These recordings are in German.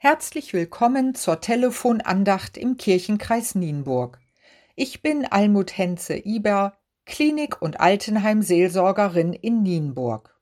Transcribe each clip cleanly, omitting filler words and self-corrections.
Herzlich willkommen zur Telefonandacht im Kirchenkreis Nienburg. Ich bin Almut Henze-Iber, Klinik- und Altenheimseelsorgerin in Nienburg.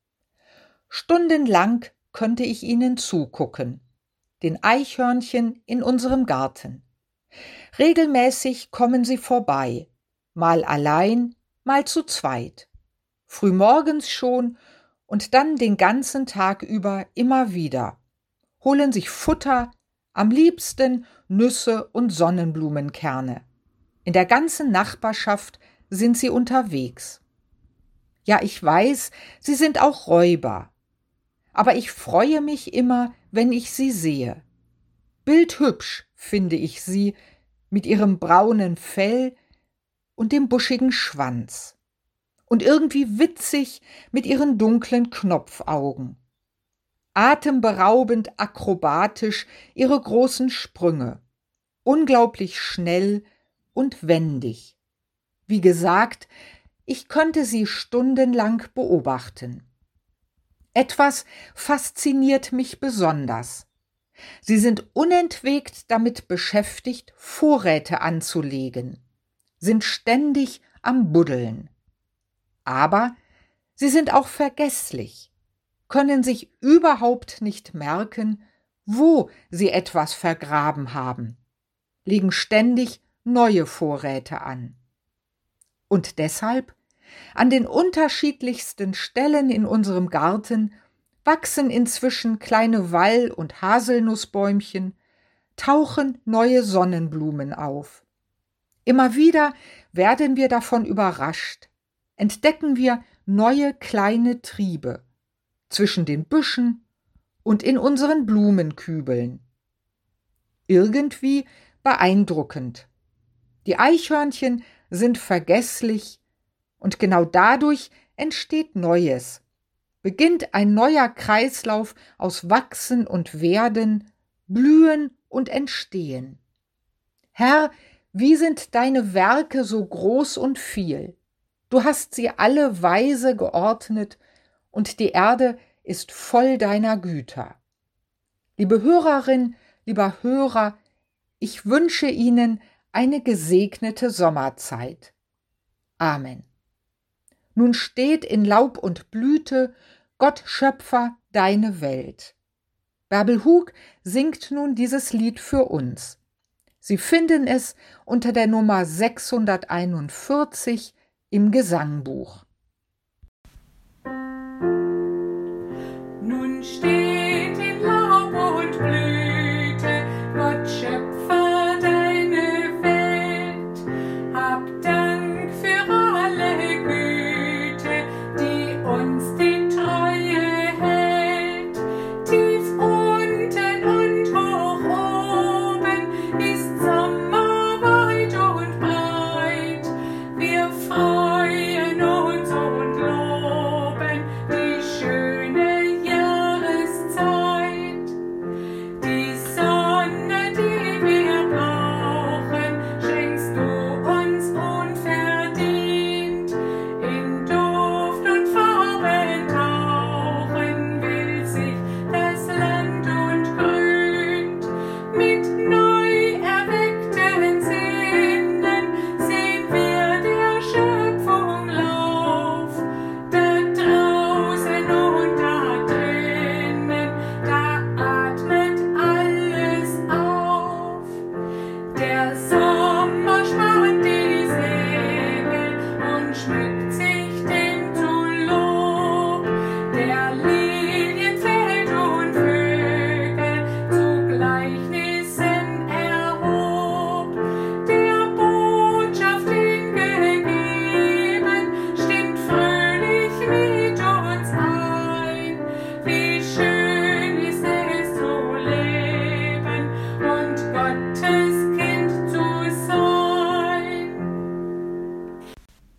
Stundenlang könnte ich Ihnen zugucken, den Eichhörnchen in unserem Garten. Regelmäßig kommen sie vorbei, mal allein, mal zu zweit. Frühmorgens schon und dann den ganzen Tag über immer wieder. Holen sich Futter, am liebsten Nüsse und Sonnenblumenkerne. In der ganzen Nachbarschaft sind sie unterwegs. Ja, ich weiß, sie sind auch Räuber. Aber ich freue mich immer, wenn ich sie sehe. Bildhübsch finde ich sie mit ihrem braunen Fell und dem buschigen Schwanz. Und irgendwie witzig mit ihren dunklen Knopfaugen. Atemberaubend akrobatisch ihre großen Sprünge, unglaublich schnell und wendig. Wie gesagt, ich könnte sie stundenlang beobachten. Etwas fasziniert mich besonders. Sie sind unentwegt damit beschäftigt, Vorräte anzulegen, sind ständig am Buddeln. Aber sie sind auch vergesslich, können sich überhaupt nicht merken, wo sie etwas vergraben haben, legen ständig neue Vorräte an. Und deshalb, an den unterschiedlichsten Stellen in unserem Garten wachsen inzwischen kleine Wall- und Haselnussbäumchen, tauchen neue Sonnenblumen auf. Immer wieder werden wir davon überrascht, entdecken wir neue kleine Triebe zwischen den Büschen und in unseren Blumenkübeln. Irgendwie beeindruckend. Die Eichhörnchen sind vergesslich und genau dadurch entsteht Neues. Beginnt ein neuer Kreislauf aus Wachsen und Werden, Blühen und Entstehen. Herr, wie sind deine Werke so groß und viel? Du hast sie alle weise geordnet und die Erde ist voll deiner Güter. Liebe Hörerin, lieber Hörer, ich wünsche Ihnen eine gesegnete Sommerzeit. Amen. Nun steht in Laub und Blüte Gott Schöpfer deine Welt. Bärbel Hug singt nun dieses Lied für uns. Sie finden es unter der Nummer 641 im Gesangbuch. Nun steht